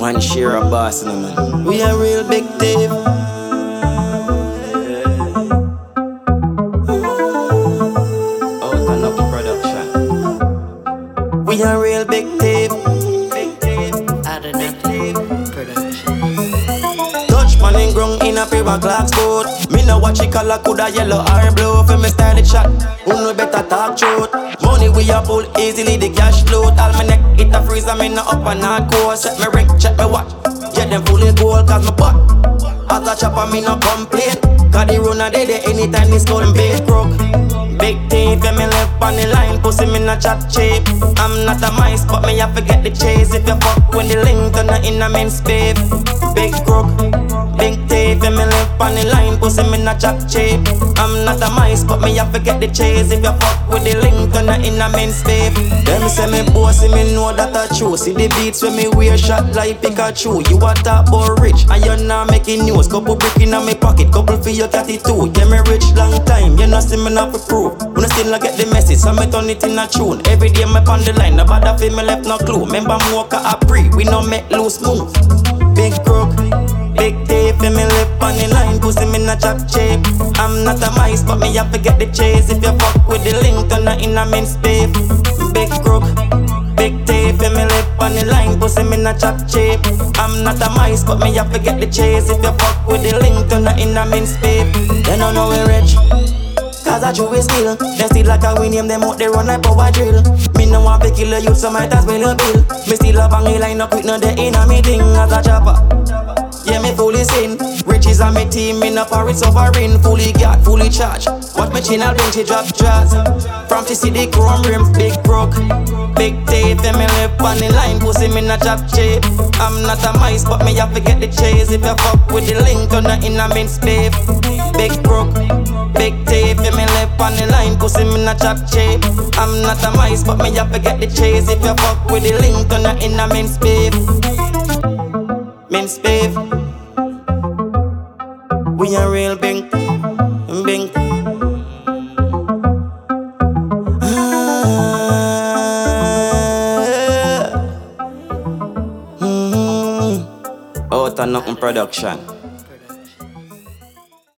One share of boss, no man. We a real big thief. Out and up production. We a real big thief. Out and up production. Touch man in ground in a pair of clocks boat. Me no watch it color, coulda yellow or blue. For me style it shot, who no better talk truth. Money we a pull easily, the cash load. All my neck it a freeze, me no up and not coast. Check me ring, check me watch. Yeah, them fully gold cause me pot. As a chopper me no complain. Cause the runner they anytime this gun big crook. Big teeth and me left on the line. Pussy me no chat cheap. I'm not a mice but me have to get the chase. If you fuck when the link turn in a men's babe. Big crook. Big teeth and me left on the line. Pussy me no chat cheap. I'm not a mice but me have to get the chase. If you fuck with the link turn in a men's babe. Them say me bossy, me know that I true. See the beats when me wear shot like Pikachu. You a talk about rich and you not making news. Couple brick in a me pocket, couple for your catty too. Yeah, me rich long time, you know see me not for proof. When I still not get the message, so me turn it in a tune. Every day me on the line, nobody feel me left no clue. Remember Mocha a pre, we no make loose move. Big crook, big tape, and me left on the line. Pussy me not chop cheap. I'm not a mice, but me have to get the chase. If you fuck with the link, turn in a men's babe. Big crook, big tape, and me left on the line. Pussy me not chop cheap. I'm not a mice, but me have to get the chase. If you fuck with the link, turn in a men's babe. They don't know we rich. Cause I chew his skill. They still like a win him, them out they run like power drill. Me no want to kill a youth, so might as well a bill. Me still a bang line up with no day in a meeting as a chopper. Yeah, me fully sin. Riches on me team, me no parry suffering. Fully got, fully charged. Watch me chin, I'll bring she drop jazz. From to see the chrome rims, big broke. Big teeth, and me left on the line. Pussy me not chop cheap. I'm not a mice, but me have to get the chase. If you fuck with the link, turn in a men's babe. Big broke. Big teeth, and me left on the line. Pussy me not chop cheap. I'm not a mice, but me have to get the chase. If you fuck with the link, turn in a men's babe. Men's babe. We a real big, big. Out and nothing production.